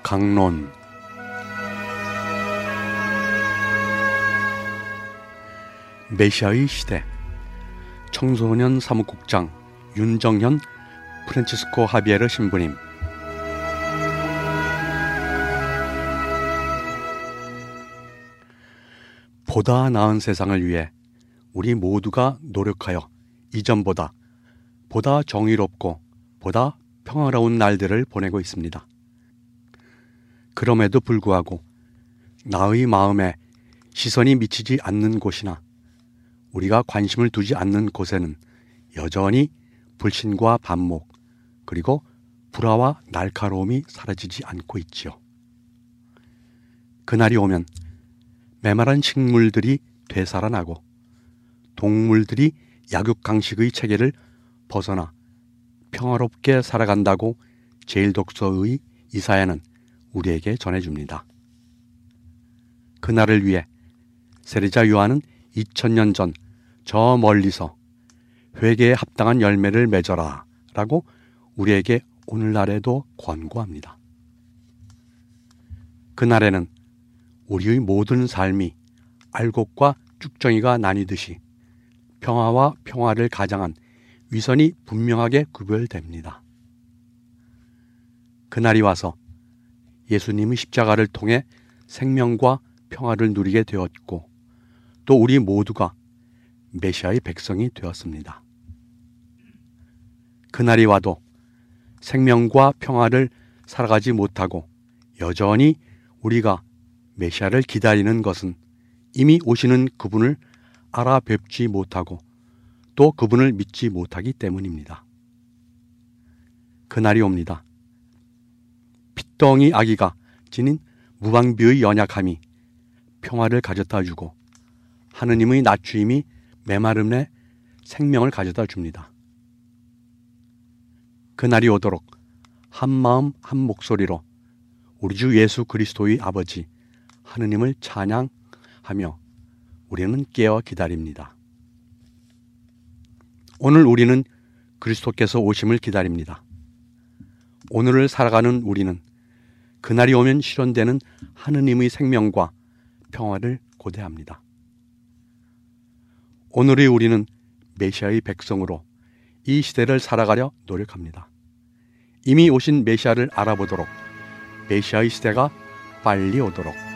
강론. 메시아의 시대. 청소년 사무국장 윤정현 프란치스코 하비에르 신부님. 보다 나은 세상을 위해 우리 모두가 노력하여 이전보다 보다 정의롭고 보다 평화로운 날들을 보내고 있습니다. 그럼에도 불구하고 나의 마음에 시선이 미치지 않는 곳이나 우리가 관심을 두지 않는 곳에는 여전히 불신과 반목, 그리고 불화와 날카로움이 사라지지 않고 있지요. 그날이 오면 메마른 식물들이 되살아나고 동물들이 약육강식의 체계를 벗어나 평화롭게 살아간다고 제1독서의 이사야는 우리에게 전해줍니다. 그날을 위해 세례자 요한은 2000년 전 저 멀리서 회개에 합당한 열매를 맺어라 라고 우리에게 오늘날에도 권고합니다. 그날에는 우리의 모든 삶이 알곡과 쭉정이가 나뉘듯이 평화와 평화를 가장한 위선이 분명하게 구별됩니다. 그날이 와서 예수님의 십자가를 통해 생명과 평화를 누리게 되었고 또 우리 모두가 메시아의 백성이 되었습니다. 그날이 와도 생명과 평화를 살아가지 못하고 여전히 우리가 메시아를 기다리는 것은 이미 오시는 그분을 알아뵙지 못하고 또 그분을 믿지 못하기 때문입니다. 그날이 옵니다. 핏덩이 아기가 지닌 무방비의 연약함이 평화를 가져다 주고 하느님의 낮추임이 메마름에 생명을 가져다 줍니다. 그날이 오도록 한 마음 한 목소리로 우리 주 예수 그리스도의 아버지 하느님을 찬양하며 우리는 깨어 기다립니다. 오늘 우리는 그리스도께서 오심을 기다립니다. 오늘을 살아가는 우리는 그날이 오면 실현되는 하느님의 생명과 평화를 고대합니다. 오늘의 우리는 메시아의 백성으로 이 시대를 살아가려 노력합니다. 이미 오신 메시아를 알아보도록 메시아의 시대가 빨리 오도록